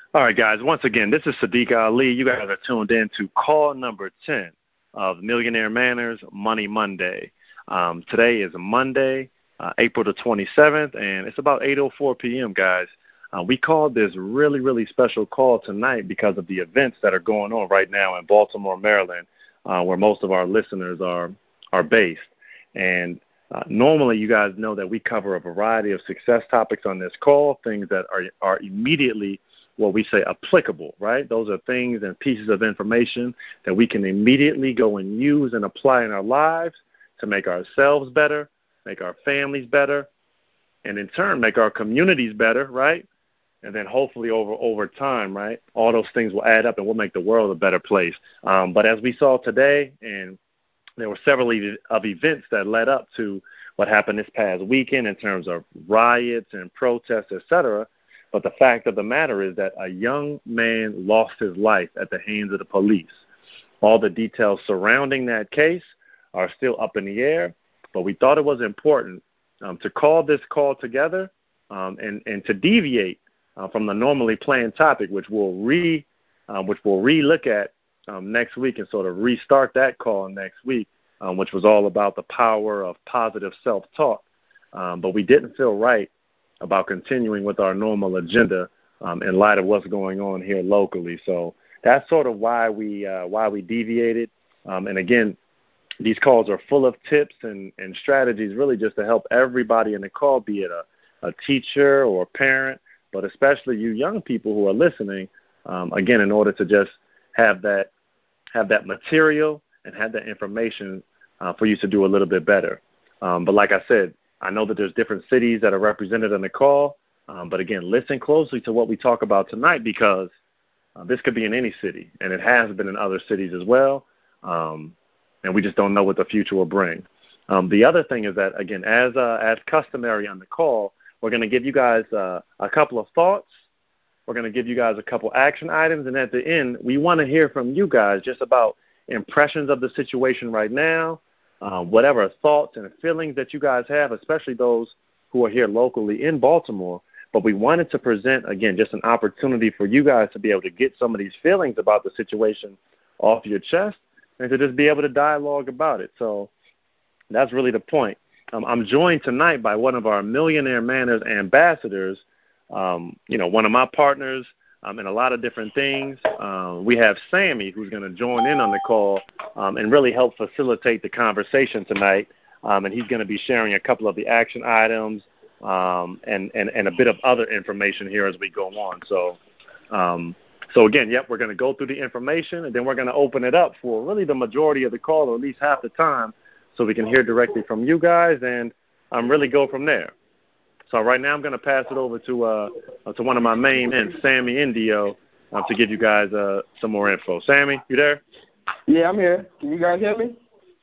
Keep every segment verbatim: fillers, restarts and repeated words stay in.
All right, guys. Once again, this is Sadiq Ali. You guys are tuned in to call number ten of Millionaire Manners Money Monday. Um, today is Monday, uh, April the twenty-seventh, and it's about eight oh four p.m., guys. Uh, we called this really, really special call tonight because of the events that are going on right now in Baltimore, Maryland, uh, where most of our listeners are are based. And uh, normally you guys know that we cover a variety of success topics on this call, things that are are immediately what we say applicable, right? Those are things and pieces of information that we can immediately go and use and apply in our lives to make ourselves better, make our families better, and in turn make our communities better, right? And then hopefully over over time, right, all those things will add up and we'll make the world a better place. Um, but as we saw today, and there were several ev- of events that led up to what happened this past weekend in terms of riots and protests, et cetera. But the fact of the matter is that a young man lost his life at the hands of the police. All the details surrounding that case are still up in the air, but we thought it was important um, to call this call together um, and, and to deviate uh, from the normally planned topic, which we'll re um, which we'll re-look at um, next week and sort of restart that call next week, um, which was all about the power of positive self-talk. Um, but we didn't feel right about continuing with our normal agenda um, in light of what's going on here locally. So that's sort of why we uh, why we deviated. Um, and again, these calls are full of tips and, and strategies really just to help everybody in the call, be it a, a teacher or a parent, but especially you young people who are listening, um, again, in order to just have that have that material and have that information uh, for you to do a little bit better. Um, but like I said, I know that there's different cities that are represented on the call, um, but again, listen closely to what we talk about tonight because uh, this could be in any city, and it has been in other cities as well, um, and we just don't know what the future will bring. Um, the other thing is that, again, as uh, as customary on the call, we're going to give you guys uh, a couple of thoughts. We're going to give you guys a couple action items, and at the end, we want to hear from you guys just about impressions of the situation right now, Uh, whatever thoughts and feelings that you guys have, especially those who are here locally in Baltimore. But we wanted to present, again, just an opportunity for you guys to be able to get some of these feelings about the situation off your chest and to just be able to dialogue about it. So that's really the point. Um, I'm joined tonight by one of our Millionaire Manners ambassadors, um, you know, one of my partners um, in a lot of different things. Uh, we have Sammy, who's going to join in on the call um, and really help facilitate the conversation tonight. Um, and he's going to be sharing a couple of the action items um, and, and, and a bit of other information here as we go on. So, um, so again, yep, we're going to go through the information, and then we're going to open it up for really the majority of the call, or at least half the time, so we can hear directly from you guys and um, really go from there. So right now I'm going to pass it over to uh, to one of my main men, Sammy Indio, uh, to give you guys uh, some more info. Sammy, you there? Yeah, I'm here. Can you guys hear me?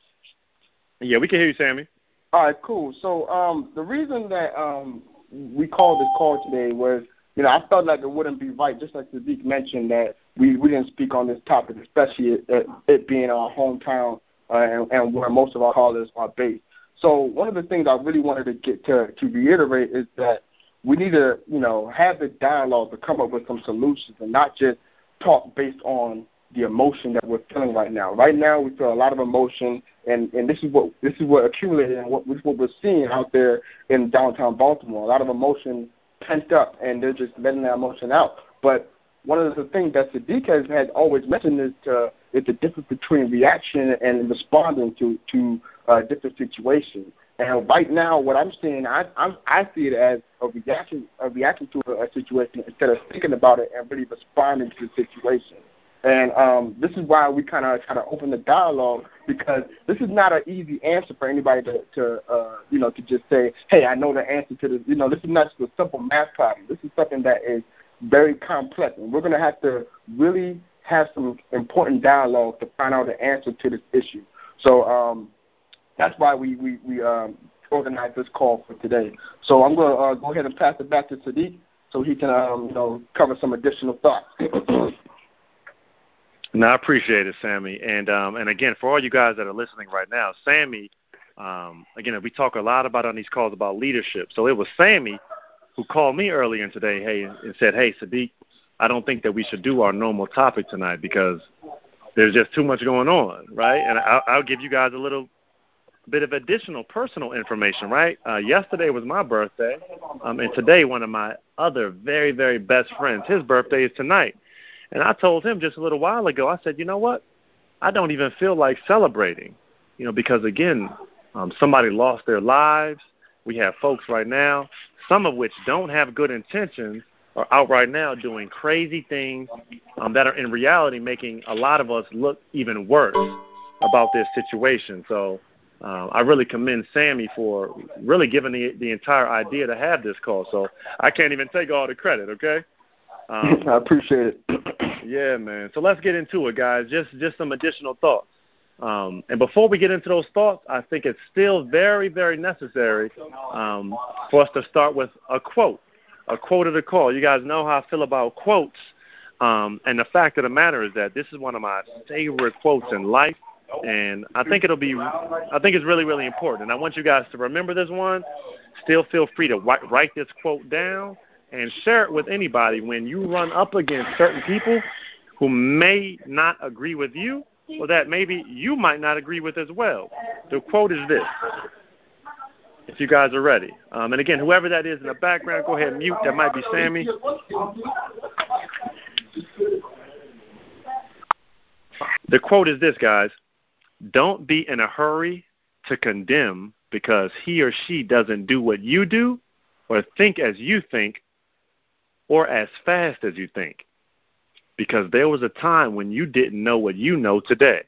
Yeah, we can hear you, Sammy. All right, cool. So um, the reason that um, we called this call today was, you know, I felt like it wouldn't be right, just like Sadiq mentioned, that we, we didn't speak on this topic, especially it, it, it being our hometown uh, and, and where most of our callers are based. So one of the things I really wanted to get to, to reiterate is that we need to, you know, have the dialogue to come up with some solutions and not just talk based on the emotion that we're feeling right now. Right now, we feel a lot of emotion, and, and this is what this is what accumulated and what, this is what we're seeing out there in downtown Baltimore. A lot of emotion pent up, and they're just letting that emotion out. But one of the things that Sadiq has had always mentioned is, to, is the difference between reaction and responding to to uh, different situations. And right now, what I'm seeing, I I'm, I see it as a reaction, a reaction to a, a situation instead of thinking about it and really responding to the situation. And um, this is why we kind of try to open the dialogue, because this is not an easy answer for anybody to, to uh, you know, to just say, hey, I know the answer to this. You know, this is not just a simple math problem. This is something that is very complex, and we're going to have to really have some important dialogue to find out the answer to this issue. So um, that's why we we, we um, organized this call for today. So I'm going to uh, go ahead and pass it back to Sadiq so he can um, you know, cover some additional thoughts. No, I appreciate it, Sammy. And um, and again, for all you guys that are listening right now, Sammy, um, again, we talk a lot about on these calls about leadership. So it was Sammy who called me earlier today, hey, and said, hey, Sadiq, I don't think that we should do our normal topic tonight because there's just too much going on, right? And I'll, I'll give you guys a little bit of additional personal information, right? Uh, yesterday was my birthday, um, and today one of my other very, very best friends, his birthday is tonight. And I told him just a little while ago, I said, you know what? I don't even feel like celebrating, you know, because, again, um, somebody lost their lives. We have folks right now, some of which don't have good intentions, are out right now doing crazy things um, that are in reality making a lot of us look even worse about this situation. So uh, I really commend Sammy for really giving the, the entire idea to have this call. So I can't even take all the credit, okay? Um, I appreciate it. Yeah, man. So let's get into it, guys. Just just some additional thoughts. Um, and before we get into those thoughts, I think it's still very, very necessary um, for us to start with a quote, a quote of the call. You guys know how I feel about quotes. Um, and the fact of the matter is that this is one of my favorite quotes in life. And I think it'll be, I think it's really, really important. And I want you guys to remember this one. Still feel free to write, write this quote down and share it with anybody when you run up against certain people who may not agree with you or that maybe you might not agree with as well. The quote is this, if you guys are ready. Um, and again, whoever that is in the background, go ahead and mute. That might be Sammy. The quote is this, guys. Don't be in a hurry to condemn because he or she doesn't do what you do or think as you think or as fast as you think, because there was a time when you didn't know what you know today.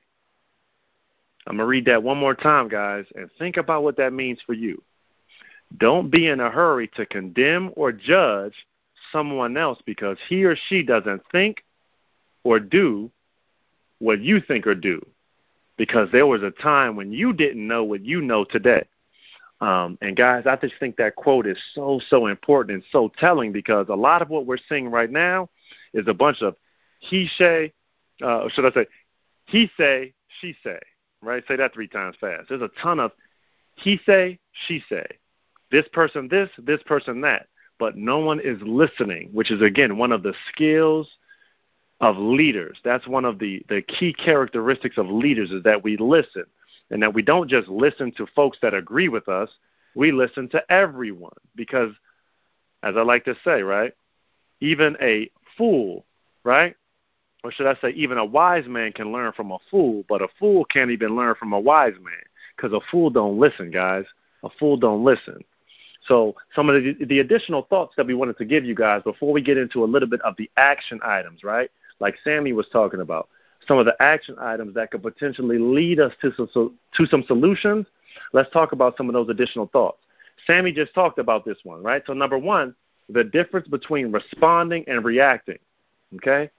I'm going to read that one more time, guys, and think about what that means for you. Don't be in a hurry to condemn or judge someone else because he or she doesn't think or do what you think or do, because there was a time when you didn't know what you know today. Um, and, guys, I just think that quote is so, so important and so telling, because a lot of what we're seeing right now is a bunch of he say, uh, should I say, he say, she say, right? Say that three times fast. There's a ton of he say, she say, this person this, this person that, but no one is listening, which is, again, one of the skills of leaders. That's one of the, the key characteristics of leaders, is that we listen. And that we don't just listen to folks that agree with us, we listen to everyone. Because, as I like to say, right, even a fool, right, or should I say even a wise man can learn from a fool, but a fool can't even learn from a wise man, because a fool don't listen, guys. A fool don't listen. So some of the, the additional thoughts that we wanted to give you guys before we get into a little bit of the action items, right, like Sammy was talking about. Some of the action items that could potentially lead us to some, to some solutions. Let's talk about some of those additional thoughts. Sammy just talked about this one, right? So number one, the difference between responding and reacting, okay?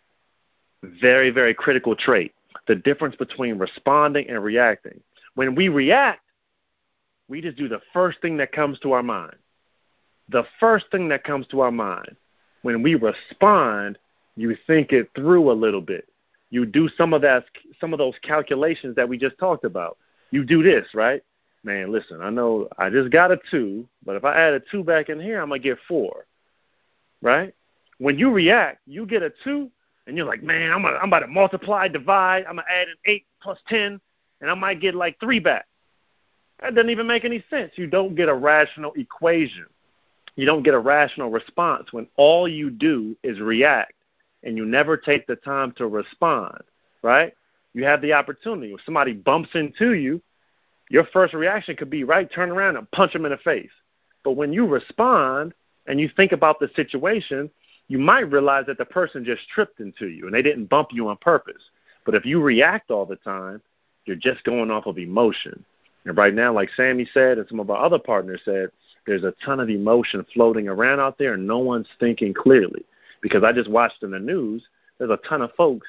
Very, very critical trait. The difference between responding and reacting. When we react, we just do the first thing that comes to our mind. The first thing that comes to our mind. When we respond, you think it through a little bit. You do some of that, some of those calculations that we just talked about. You do this, right? Man, listen, I know I just got a two, but if I add a two back in here, I'm going to get four, right? When you react, you get a two, and you're like, man, I'm, gonna, I'm about to multiply, divide. I'm going to add an eight plus ten, and I might get like three back. That doesn't even make any sense. You don't get a rational equation. You don't get a rational response when all you do is react. And you never take the time to respond, right? You have the opportunity. If somebody bumps into you, your first reaction could be, right, turn around and punch them in the face. But when you respond and you think about the situation, you might realize that the person just tripped into you and they didn't bump you on purpose. But if you react all the time, you're just going off of emotion. And right now, like Sammy said and some of our other partners said, there's a ton of emotion floating around out there and no one's thinking clearly. Because I just watched in the news, there's a ton of folks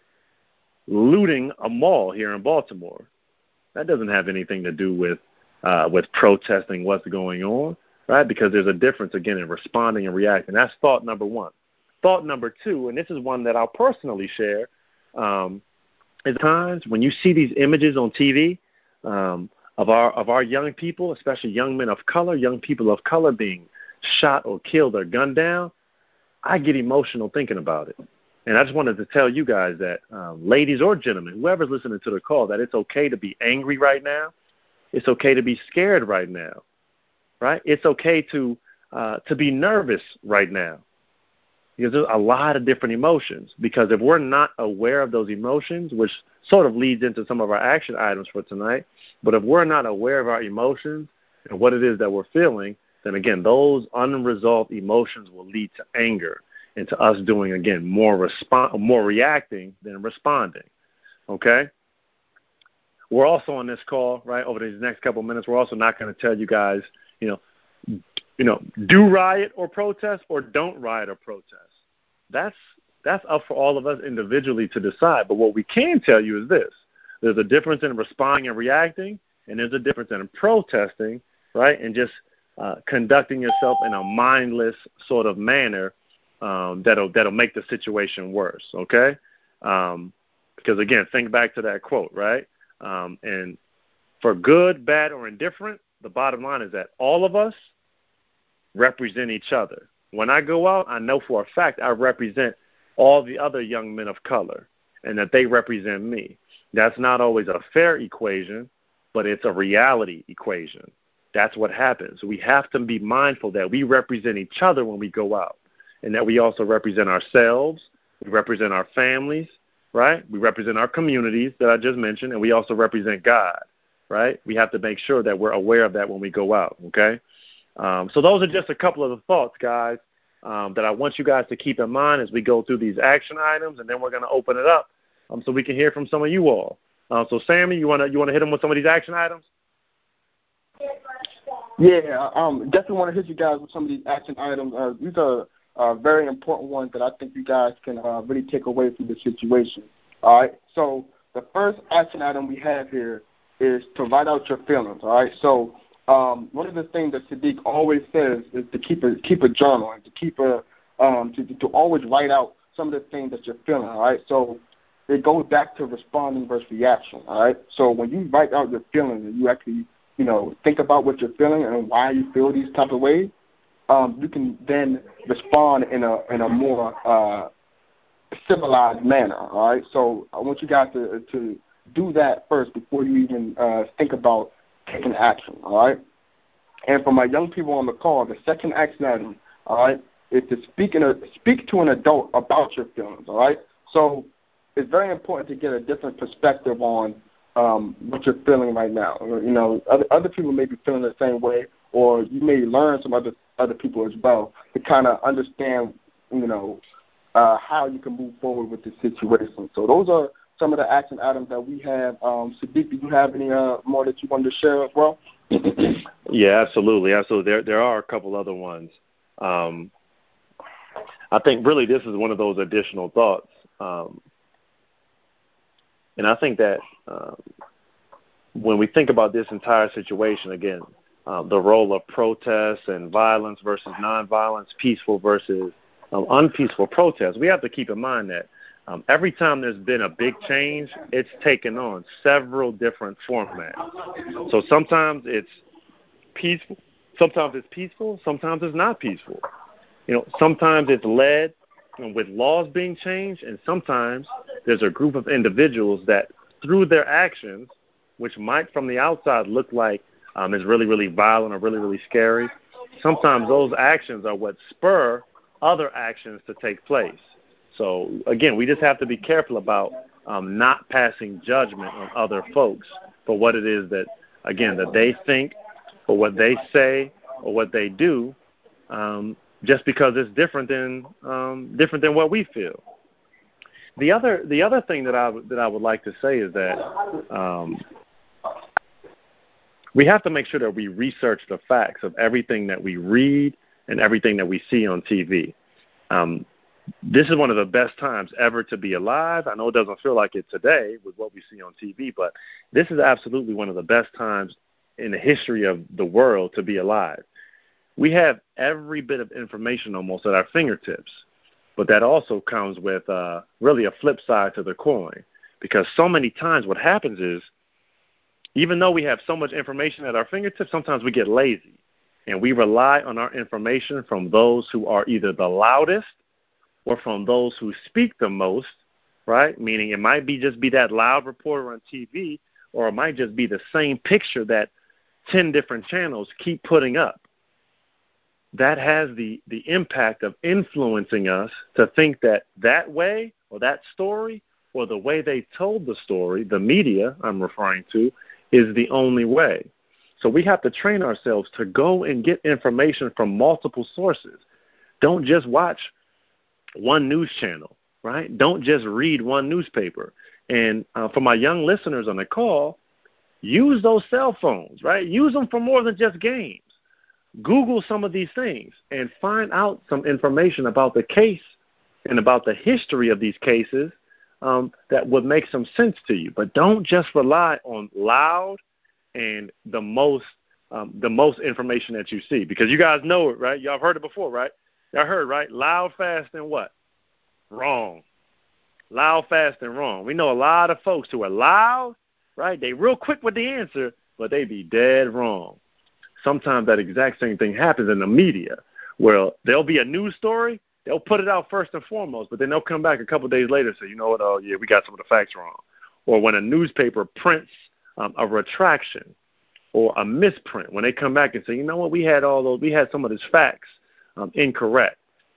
looting a mall here in Baltimore. That doesn't have anything to do with uh, with protesting what's going on, right? Because there's a difference, again, in responding and reacting. That's thought number one. Thought number two, and this is one that I'll personally share, um, is times when you see these images on T V um, of our of our young people, especially young men of color, young people of color being shot or killed or gunned down, I get emotional thinking about it. And I just wanted to tell you guys that, um, ladies or gentlemen, whoever's listening to the call, that it's okay to be angry right now. It's okay to be scared right now, right? It's okay to uh, to be nervous right now. Because there's a lot of different emotions. Because if we're not aware of those emotions, which sort of leads into some of our action items for tonight, but if we're not aware of our emotions and what it is that we're feeling, then again, those unresolved emotions will lead to anger and to us doing, again, more respond, more reacting than responding, okay? We're also on this call, right, over these next couple of minutes, we're also not going to tell you guys, you know, you know, do riot or protest or don't riot or protest. That's that's up for all of us individually to decide. But what we can tell you is this. There's a difference in responding and reacting, and there's a difference in protesting, right, and just uh, conducting yourself in a mindless sort of manner um, that'll that'll make the situation worse, okay? Um, because, again, think back to that quote, right? Um, and for good, bad, or indifferent, the bottom line is that all of us represent each other. When I go out, I know for a fact I represent all the other young men of color and that they represent me. That's not always a fair equation, but it's a reality equation. That's what happens. We have to be mindful that we represent each other when we go out and that we also represent ourselves, we represent our families, right? We represent our communities that I just mentioned, and we also represent God, right? We have to make sure that we're aware of that when we go out, okay? Um, so those are just a couple of the thoughts, guys, um, that I want you guys to keep in mind as we go through these action items, and then we're going to open it up um, so we can hear from some of you all. Uh, so, Sammy, you want to you want to hit them with some of these action items? Yeah, um, definitely want to hit you guys with some of these action items. Uh, these are uh, very important ones that I think you guys can uh, really take away from the situation. All right, so the first action item we have here is to write out your feelings. All right, so um, one of the things that Sadiq always says is to keep a keep a journal and to keep a um, to to always write out some of the things that you're feeling. All right, so it goes back to responding versus reaction. All right, so when you write out your feelings and you actually you know, think about what you're feeling and why you feel these type of ways, um, you can then respond in a in a more uh, civilized manner. All right. So I want you guys to to do that first before you even uh, think about taking action. All right. And for my young people on the call, the second action item, all right, is to speak in a speak to an adult about your feelings. All right. So it's very important to get a different perspective on Um, what you're feeling right now. You know, other other people may be feeling the same way, or you may learn some other other people as well to kind of understand, you know, uh, how you can move forward with the situation. So those are some of the action items that we have. Um, Sadiq, do you have any uh, more that you wanted to share as well? Yeah, absolutely, absolutely. There there are a couple other ones. Um, I think really this is one of those additional thoughts. Um, And I think that um, when we think about this entire situation, again, um, the role of protests and violence versus nonviolence, peaceful versus um, unpeaceful protests, we have to keep in mind that um, every time there's been a big change, it's taken on several different formats. So sometimes it's peaceful, sometimes it's peaceful, sometimes it's not peaceful. You know, sometimes it's led with laws being changed, and sometimes there's a group of individuals that, through their actions, which might from the outside look like um, is really, really violent or really, really scary, sometimes those actions are what spur other actions to take place. So, again, we just have to be careful about um, not passing judgment on other folks for what it is that, again, that they think or what they say or what they do, um, just because it's different than um, different than what we feel. The other the other thing that I that I would like to say is that um, we have to make sure that we research the facts of everything that we read and everything that we see on T V. Um, this is one of the best times ever to be alive. I know it doesn't feel like it today with what we see on T V, but this is absolutely one of the best times in the history of the world to be alive. We have every bit of information almost at our fingertips, but that also comes with uh, really a flip side to the coin, because so many times what happens is, even though we have so much information at our fingertips, sometimes we get lazy, and we rely on our information from those who are either the loudest or from those who speak the most, right? Meaning it might be just be that loud reporter on T V, or it might just be the same picture that ten different channels keep putting up. That has the, the impact of influencing us to think that that way or that story or the way they told the story, the media I'm referring to, is the only way. So we have to train ourselves to go and get information from multiple sources. Don't just watch one news channel, right? Don't just read one newspaper. And uh, for my young listeners on the call, use those cell phones, right? Use them for more than just games. Google some of these things and find out some information about the case and about the history of these cases um, that would make some sense to you. But don't just rely on loud and the most um, the most information that you see, because you guys know it, right? Y'all have heard it before, right? Y'all heard, right? Loud, fast, and what? Wrong. Loud, fast, and wrong. We know a lot of folks who are loud, right? They real quick with the answer, but they be dead wrong. Sometimes that exact same thing happens in the media, where there'll be a news story, they'll put it out first and foremost, but then they'll come back a couple of days later and say, you know what, oh, yeah, we got some of the facts wrong. Or when a newspaper prints um, a retraction or a misprint, when they come back and say, you know what, we had all those, we had some of these facts um, incorrect.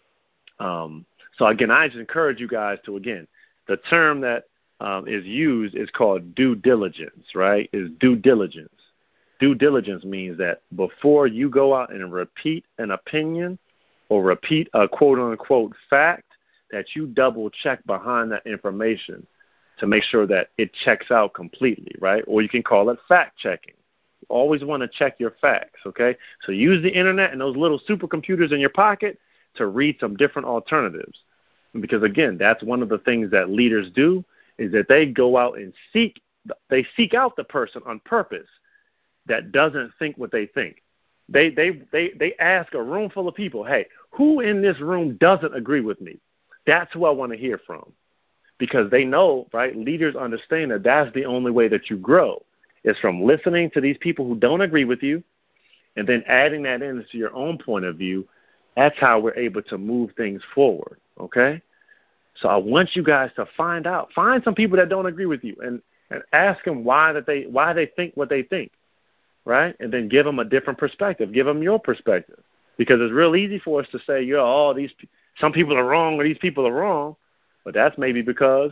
Um, so, again, I just encourage you guys to, again, the term that um, is used is called due diligence, right, is due diligence. Due diligence means that before you go out and repeat an opinion or repeat a quote-unquote fact, that you double-check behind that information to make sure that it checks out completely, right? Or you can call it fact-checking. You always want to check your facts, okay? So use the Internet and those little supercomputers in your pocket to read some different alternatives. Because, again, that's one of the things that leaders do, is that they go out and seek, they seek out the person on purpose that doesn't think what they think. They they they they ask a room full of people, hey, who in this room doesn't agree with me? That's who I want to hear from. Because they know, right, leaders understand that that's the only way that you grow, is from listening to these people who don't agree with you and then adding that into your own point of view. That's how we're able to move things forward, okay? So I want you guys to find out. Find some people that don't agree with you and, and ask them why that they why they think what they think. Right? And then give them a different perspective. Give them your perspective. Because it's real easy for us to say, yeah, oh, these some people are wrong or these people are wrong. But that's maybe because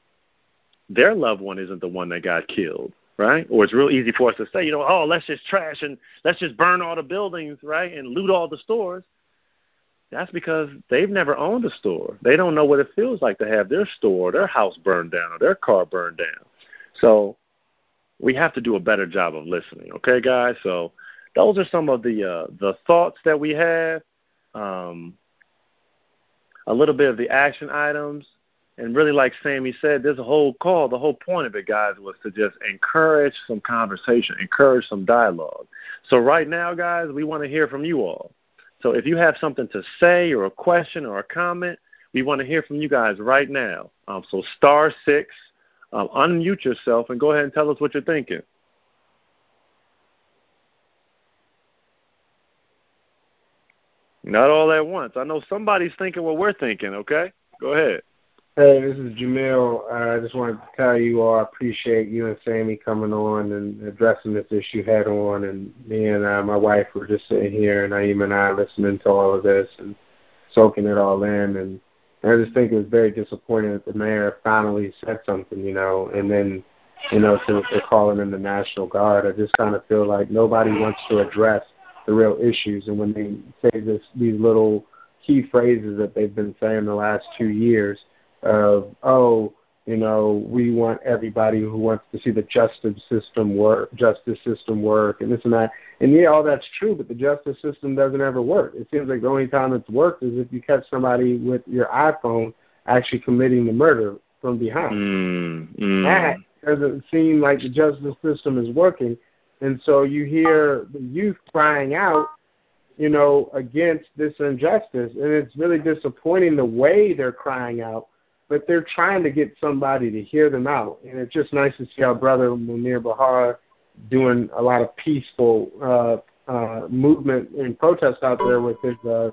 their loved one isn't the one that got killed, right? Or it's real easy for us to say, you know, oh, let's just trash and let's just burn all the buildings, right, and loot all the stores. That's because they've never owned a store. They don't know what it feels like to have their store, their house burned down, or their car burned down. So we have to do a better job of listening, okay, guys? So those are some of the uh, the thoughts that we have, um, a little bit of the action items. And really, like Sammy said, there's a whole call. The whole point of it, guys, was to just encourage some conversation, encourage some dialogue. So right now, guys, we want to hear from you all. So if you have something to say or a question or a comment, we want to hear from you guys right now. Um, so star six. Um, unmute yourself and go ahead and tell us what you're thinking. Not all at once. I know somebody's thinking what we're thinking, okay? Go ahead. Hey, this is Jamil. Uh, I just wanted to tell you all I appreciate you and Sammy coming on and addressing this issue head on. And me and uh, my wife were just sitting here, and Naeem and I listening to all of this and soaking it all in. And I just think it was very disappointing that the mayor finally said something, you know, and then, you know, since they're calling in the National Guard, I just kind of feel like nobody wants to address the real issues. And when they say this, these little key phrases that they've been saying the last two years of, oh, you know, we want everybody who wants to see the justice system work, justice system work, and this and that. And yeah, all that's true, but the justice system doesn't ever work. It seems like the only time it's worked is if you catch somebody with your iPhone actually committing the murder from behind. Mm, mm. That doesn't seem like the justice system is working. And so you hear the youth crying out, you know, against this injustice. And it's really disappointing the way they're crying out, but they're trying to get somebody to hear them out. And it's just nice to see our brother Munir Bahar doing a lot of peaceful uh, uh, movement and protest out there with his uh,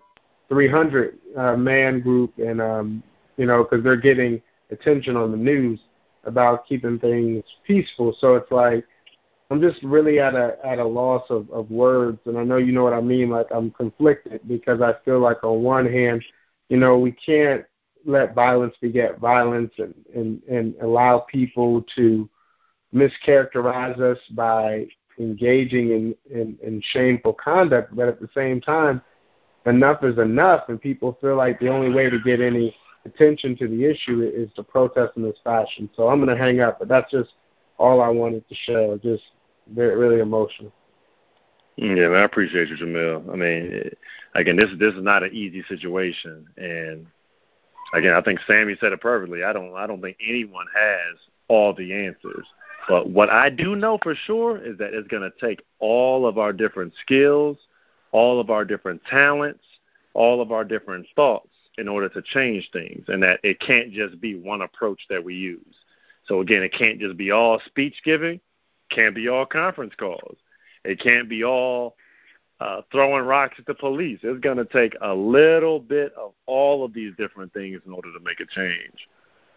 three hundred uh, man group, and um, you know, because they're getting attention on the news about keeping things peaceful. So it's like I'm just really at a at a loss of, of words, and I know you know what I mean. Like I'm conflicted because I feel like on one hand, you know, we can't let violence beget violence, and, and, and allow people to mischaracterize us by engaging in, in, in shameful conduct. But at the same time, enough is enough, and people feel like the only way to get any attention to the issue is to protest in this fashion. So I'm going to hang up, but that's just all I wanted to share. Just very, really emotional. Yeah, man, I appreciate you, Jamil. I mean, again, this this is not an easy situation, and again, I think Sammy said it perfectly. I don't I don't think anyone has all the answers, but what I do know for sure is that it's going to take all of our different skills, all of our different talents, all of our different thoughts in order to change things, and that it can't just be one approach that we use. So again, it can't just be all speech giving, can't be all conference calls. It can't be all uh, throwing rocks at the police. It's going to take a little bit of all of these different things in order to make a change.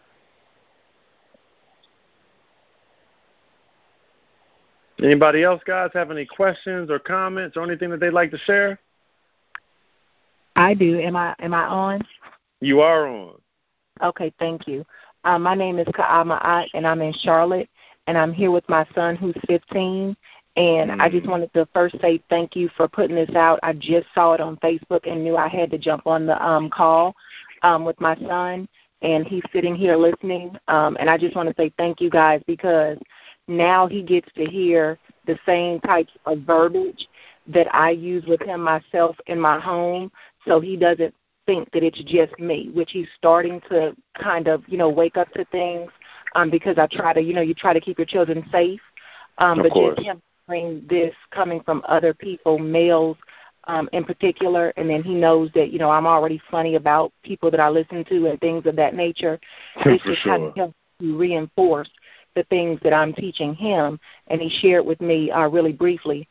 Anybody else, guys, have any questions or comments or anything that they'd like to share? I do. Am I am I on? You are on. Okay, thank you. Uh, my name is Ka'ama, and I'm in Charlotte, and I'm here with my son who's fifteen. And mm. I just wanted to first say thank you for putting this out. I just saw it on Facebook and knew I had to jump on the um, call um, with my son, and he's sitting here listening. Um, and I just want to say thank you guys, because now he gets to hear the same types of verbiage that I use with him myself in my home, so he doesn't think that it's just me, which he's starting to kind of, you know, wake up to things um, because I try to, you know, you try to keep your children safe. Um, but course. just him hearing this coming from other people, males um, in particular, and then he knows that, you know, I'm already funny about people that I listen to and things of that nature. It's just sure. kind of helps to reinforce the things that I'm teaching him. And he shared with me uh, really briefly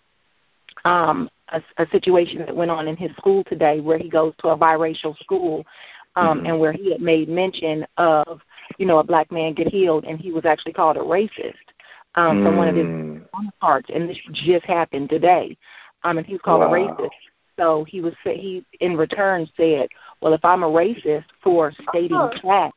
um, a, a situation that went on in his school today, where he goes to a biracial school, um, mm-hmm. and where he had made mention of, you know, a black man get healed, and he was actually called a racist. Um, from mm. one of his counterparts, and this just happened today. Um, and he was called wow. a racist. So he was he in return said, "Well, if I'm a racist for stating facts,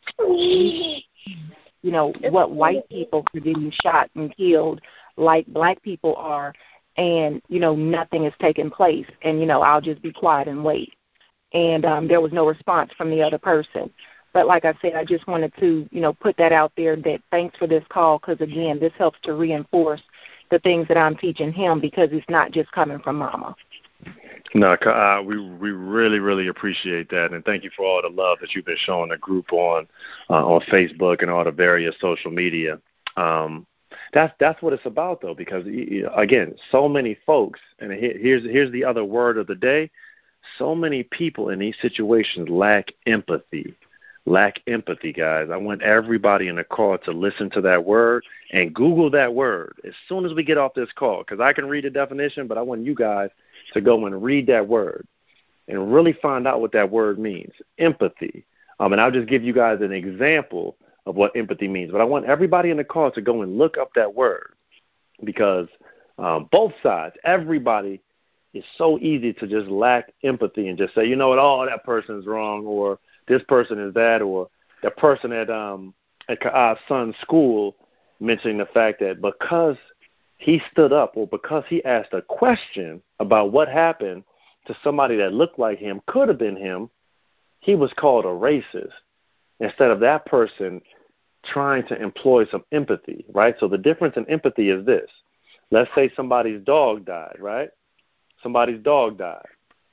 you know what white people are getting shot and killed like black people are, and you know nothing has taken place, and you know I'll just be quiet and wait." And um, there was no response from the other person. But like I said, I just wanted to, you know, put that out there, that thanks for this call, because, again, this helps to reinforce the things that I'm teaching him, because it's not just coming from mama. No, uh, we we really, really appreciate that, and thank you for all the love that you've been showing the group on uh, on Facebook and all the various social media. Um, that's that's what it's about, though, because, again, so many folks, and here's here's the other word of the day, so many people in these situations lack empathy. Lack empathy, guys. I want everybody in the call to listen to that word and Google that word as soon as we get off this call, because I can read the definition, but I want you guys to go and read that word and really find out what that word means, empathy. Um, and I'll just give you guys an example of what empathy means, but I want everybody in the call to go and look up that word, because um, both sides, everybody, it's so easy to just lack empathy and just say, you know what, oh, that person's wrong, or this person is that, or the person at um at Ka'a's son's school mentioning the fact that because he stood up, or because he asked a question about what happened to somebody that looked like him, could have been him, he was called a racist, instead of that person trying to employ some empathy, right? So the difference in empathy is this. Let's say somebody's dog died, right? Somebody's dog died.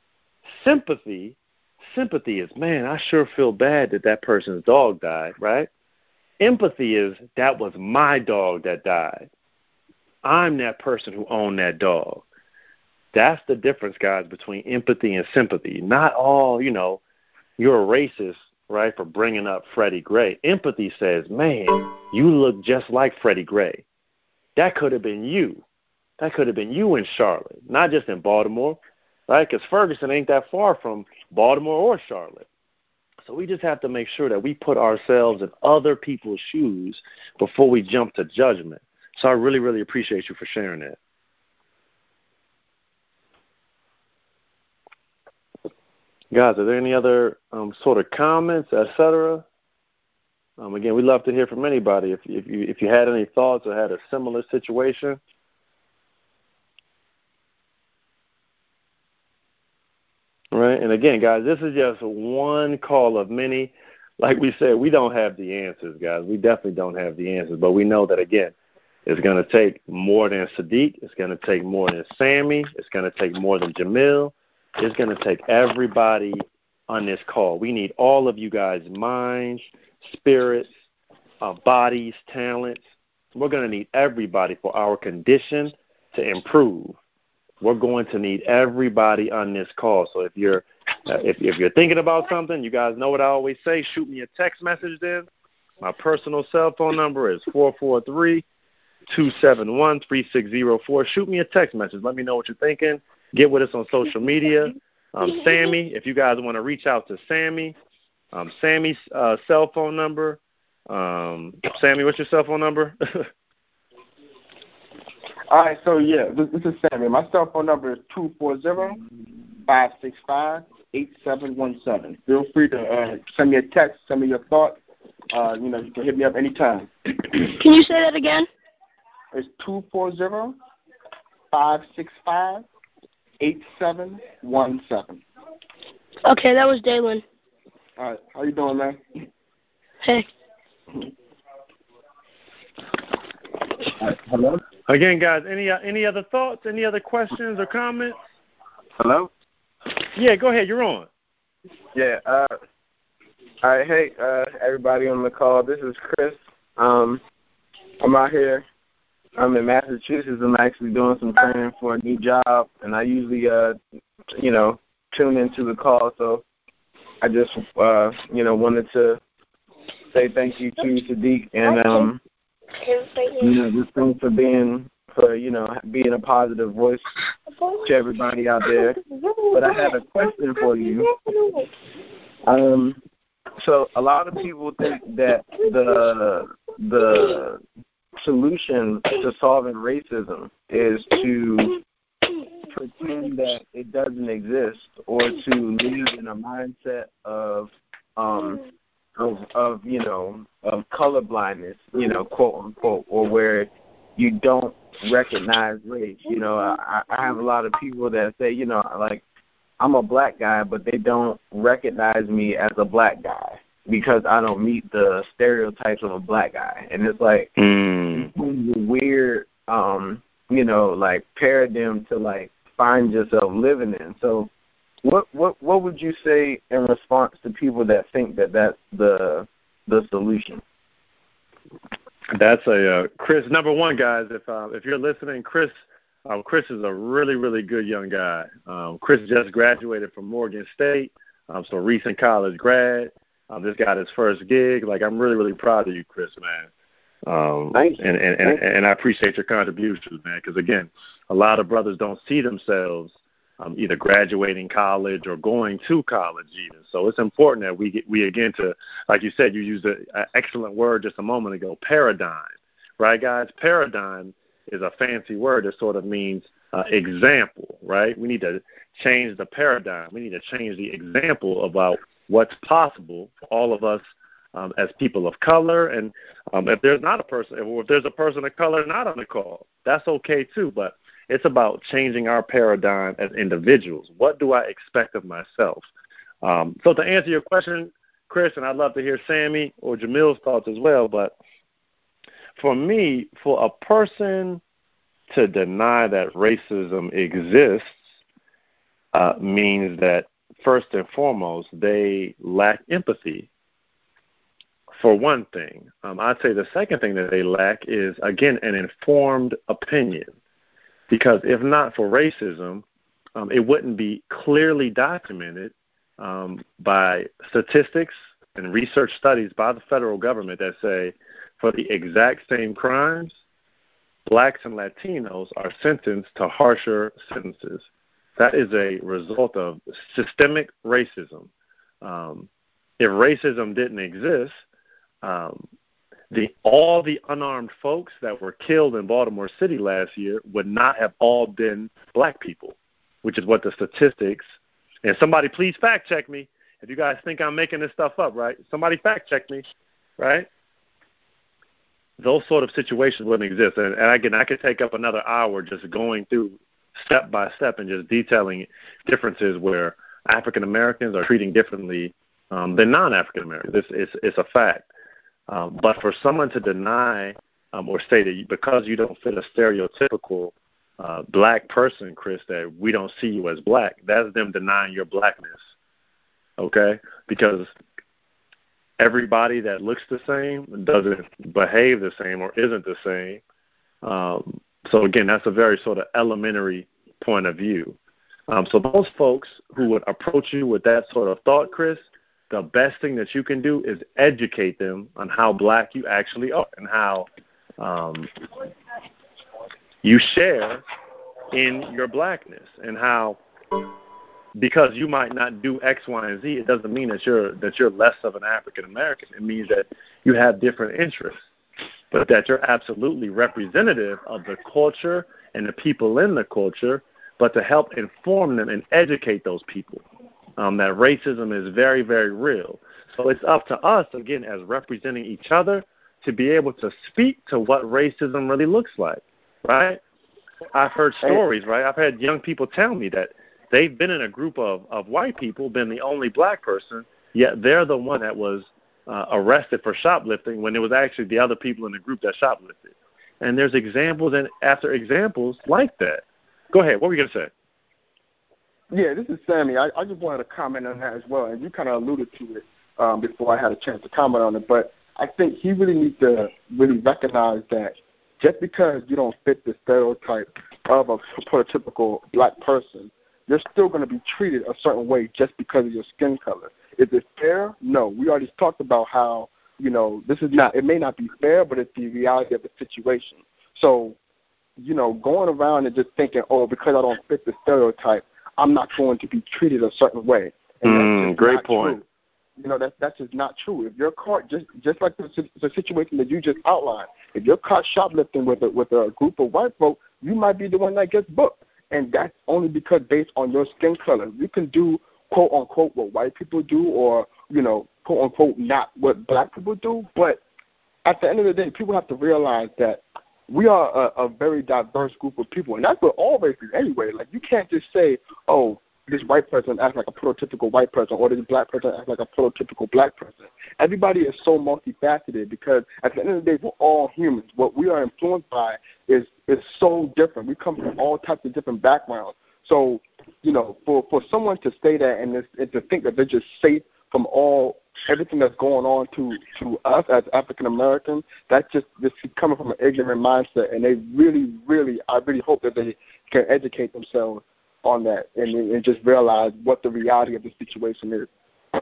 Sympathy Sympathy is, man, I sure feel bad that that person's dog died, right? Empathy is, that was my dog that died. I'm that person who owned that dog. That's the difference, guys, between empathy and sympathy. Not all, you know, you're a racist, right, for bringing up Freddie Gray. Empathy says, man, you look just like Freddie Gray. That could have been you. That could have been you in Charlotte, not just in Baltimore, right? Because Ferguson ain't that far from Baltimore or Charlotte. So we just have to make sure that we put ourselves in other people's shoes before we jump to judgment. So I really, really appreciate you for sharing that. Guys, are there any other um, sort of comments, et cetera? Um, again, we'd love to hear from anybody. If, if you if you had any thoughts or had a similar situation. Right, and again, guys, this is just one call of many. Like we said, we don't have the answers, guys. We definitely don't have the answers, but we know that, again, it's going to take more than Sadiq. It's going to take more than Sammy. It's going to take more than Jamil. It's going to take everybody on this call. We need all of you guys' minds, spirits, uh, bodies, talents. We're going to need everybody for our condition to improve. We're going to need everybody on this call. So if you're uh, if, if you're thinking about something, you guys know what I always say, shoot me a text message then. My personal cell phone number is four four three, two seven one, three six zero four. Shoot me a text message. Let me know what you're thinking. Get with us on social media. Um, Sammy, if you guys want to reach out to Sammy, um, Sammy's uh, cell phone number. Um, Sammy, what's your cell phone number? All right, so yeah, this, this is Sammy. My cell phone number is two four zero, five six five, eight seven one seven. Feel free to uh, send me a text, send me your thoughts. Uh, you know, you can hit me up anytime. Can you say that again? It's two four zero, five six five, eight seven one seven. Okay, that was Dalen. All right, how you doing, man? Hey. Uh, hello? Again, guys, any uh, any other thoughts, any other questions or comments? Hello? Yeah, go ahead. You're on. Yeah. Uh, all right. Hey, uh, everybody on the call. This is Chris. Um, I'm out here. I'm in Massachusetts. I'm actually doing some training for a new job, and I usually, uh, you know, tune into the call. So I just, uh, you know, wanted to say thank you to Sadiq and um. You know, just thanks for being, for, you know, being a positive voice to everybody out there. But I have a question for you. Um, so a lot of people think that the the solution to solving racism is to pretend that it doesn't exist or to live in a mindset of um. Of, of, you know, of colorblindness, you know, quote unquote, or where you don't recognize race. You know, I, I have a lot of people that say, you know, like, I'm a black guy, but they don't recognize me as a black guy because I don't meet the stereotypes of a black guy. And it's like mm. it's a weird, um, you know, like paradigm to, like, find yourself living in. So, What what what would you say in response to people that think that that's the the solution? That's a uh, Chris. Number one, guys, if uh, if you're listening, Chris, um, Chris is a really really good young guy. Um, Chris just graduated from Morgan State, um, so recent college grad. Um, just got his first gig. Like, I'm really really proud of you, Chris, man. Um, Thank you. And and, and and I appreciate your contributions, man. Because again, a lot of brothers don't see themselves Um, either graduating college or going to college even. So it's important that we get, we again to, like you said, you used an excellent word just a moment ago, paradigm, right, guys? Paradigm is a fancy word that sort of means uh, example, right? We need to change the paradigm. We need to change the example about what's possible for all of us um, as people of color. And um, if there's not a person, if there's a person of color not on the call, that's okay too, but it's about changing our paradigm as individuals. What do I expect of myself? Um, so to answer your question, Chris, and I'd love to hear Sammy or Jamil's thoughts as well, but for me, for a person to deny that racism exists uh, means that, first and foremost, they lack empathy, for one thing. Um, I'd say the second thing that they lack is, again, an informed opinion. Because if not for racism, um, it wouldn't be clearly documented um, by statistics and research studies by the federal government that say for the exact same crimes, blacks and Latinos are sentenced to harsher sentences. that is a result of systemic racism. Um, if racism didn't exist, um, the all the unarmed folks that were killed in Baltimore City last year would not have all been black people, which is what the statistics. And somebody please fact check me if you guys think I'm making this stuff up, right? Somebody fact check me, right? Those sort of situations wouldn't exist. And, and again, I could take up another hour just going through step by step and just detailing differences where African Americans are treating differently um, than non-African Americans. It's, it's, it's a fact. Um, but for someone to deny um, or say that you, because you don't fit a stereotypical uh, black person, Chris, that we don't see you as black, that's them denying your blackness, okay? Because everybody that looks the same doesn't behave the same or isn't the same. Um, so, again, that's a very sort of elementary point of view. Um, so those folks who would approach you with that sort of thought, Chris, the best thing that you can do is educate them on how black you actually are and how um, you share in your blackness and how because you might not do X, Y, and Z, it doesn't mean that you're that you're less of an African American. It means that you have different interests, but that you're absolutely representative of the culture and the people in the culture, but to help inform them and educate those people um, that racism is very, very real. So it's up to us, again, as representing each other, to be able to speak to what racism really looks like, right? I've heard stories, right? I've had young people tell me that they've been in a group of, of white people, been the only black person, yet they're the one that was uh, arrested for shoplifting when it was actually the other people in the group that shoplifted. And there's examples and after examples like that. Go ahead. What were you going to say? Yeah, this is Sammy. I, I just wanted to comment on that as well, and you kind of alluded to it um, before I had a chance to comment on it. But I think he really needs to really recognize that just because you don't fit the stereotype of a prototypical black person, you're still going to be treated a certain way just because of your skin color. Is it fair? No. We already talked about how, you know, this is not, it may not be fair, but it's the reality of the situation. So, you know, going around and just thinking, oh, because I don't fit the stereotype, I'm not going to be treated a certain way. And mm, that's great not point. True. You know, that, that's just not true. If you're caught, just just like the, the situation that you just outlined, if you're caught shoplifting with a, with a group of white folk, you might be the one that gets booked. And that's only because based on your skin color. You can do, quote, unquote, what white people do or, you know, quote, unquote, not what black people do. But at the end of the day, people have to realize that we are a, a very diverse group of people. And that's what all races anyway. Like, you can't just say, oh, this white person acts like a prototypical white person or this black person acts like a prototypical black person. Everybody is so multifaceted because at the end of the day, we're all humans. What we are influenced by is is so different. We come from all types of different backgrounds. So, you know, for, for someone to say that and, this, and to think that they're just safe from all everything that's going on to, to us as African Americans, that's just this coming from an ignorant mindset. And they really, really, I really hope that they can educate themselves on that and, and just realize what the reality of the situation is.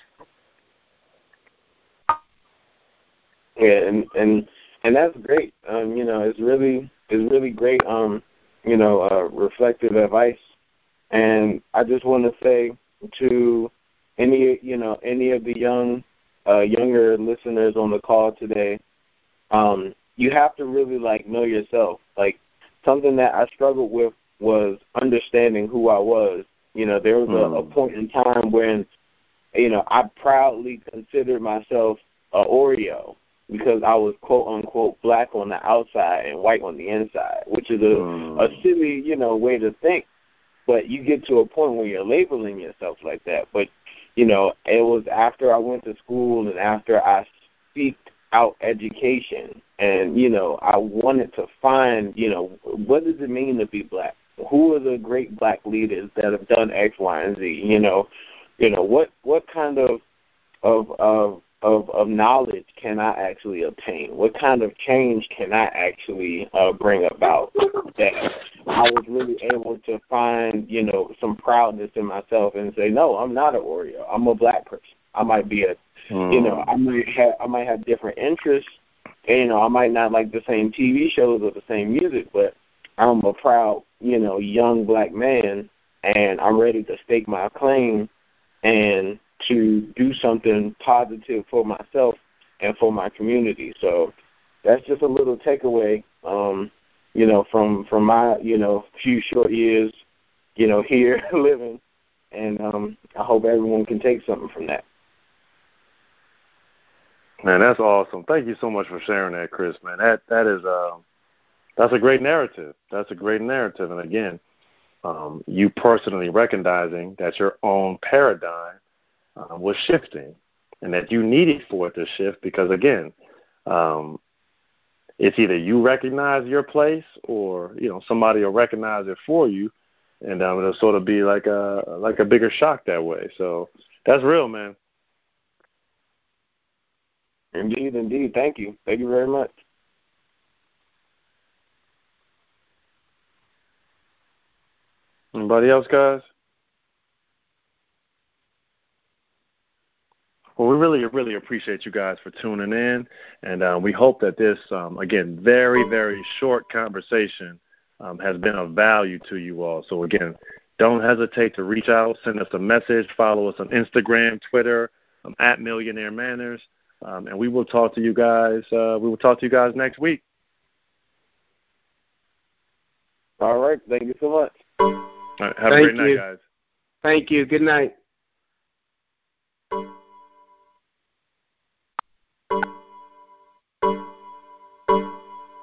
Yeah, and and and that's great. Um, you know, it's really it's really great. Um, you know, uh, reflective advice. And I just want to say to any you know any of the young uh, younger listeners on the call today, um, you have to really like know yourself. Like something that I struggled with was understanding who I was. You know, there was a, a point in time when, you know, I proudly considered myself a Oreo because I was quote unquote black on the outside and white on the inside, which is a, mm. a silly, you know, way to think. But you get to a point where you're labeling yourself like that. But, you know, it was after I went to school and after I seeked out education and, you know, I wanted to find, you know, what does it mean to be black? Who are the great black leaders that have done X, Y, and Z? You know, you know what what kind of of of of, of knowledge can I actually obtain? What kind of change can I actually uh, bring about? That I was really able to find, you know, some proudness in myself and say, no, I'm not an Oreo. I'm a black person. I might be a, mm. you know, I might have I might have different interests. And, you know, I might not like the same T V shows or the same music, but I'm a proud, you know, young black man and I'm ready to stake my claim and to do something positive for myself and for my community. So that's just a little takeaway, um, you know, from, from my, you know, few short years, you know, here living. And um, I hope everyone can take something from that. Man, that's awesome. Thank you so much for sharing that, Chris, man. That that is uh, that's a great narrative. That's a great narrative. And again, um, you personally recognizing that your own paradigm uh, was shifting and that you needed for it to shift because, again, um, it's either you recognize your place or, you know, somebody will recognize it for you, and um, it'll sort of be like a like a bigger shock that way. So that's real, man. Indeed, indeed. Thank you. Thank you very much. Anybody else, guys? Well, we really, really appreciate you guys for tuning in, and uh, we hope that this, um, again, very, very short conversation um, has been of value to you all. So, again, don't hesitate to reach out, send us a message, follow us on Instagram, Twitter, um, at Millionaire Manners. Um, and we will talk to you guys. Uh, we will talk to you guys next week. All right. Thank you so much. All right, have Thank a great you. night, guys. Thank you. Good night.